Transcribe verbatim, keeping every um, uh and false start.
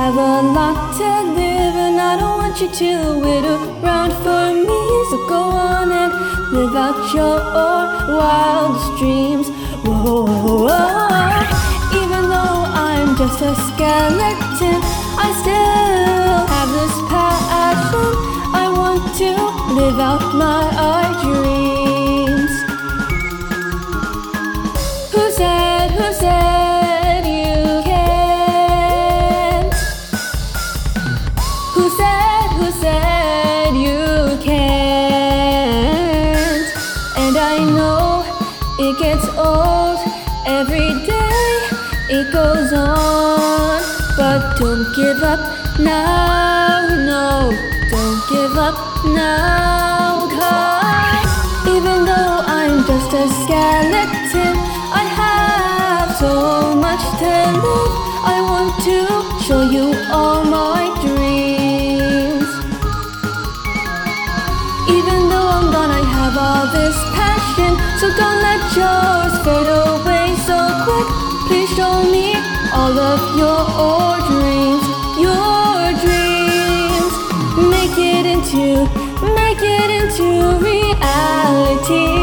have a lot to live, and I don't want you to wait around for me. So go on and live out your wildest dreams. Whoa, whoa, whoa. Even though I'm just a skeleton, I still have this passion. I want to live out my dreams. Who said, who said you can't? Who said, who said you can't? And I know it gets old every day, it goes on. But don't give up now, no, don't give up now. 'Cause even though I'm just a skeleton, I have so much to live. I want to show you all my dreams. Even though I'm gone, I have all this passion, so don't let yours fade away so quick. Please show me all of your dreams, your dreams. Make it into, make it into reality.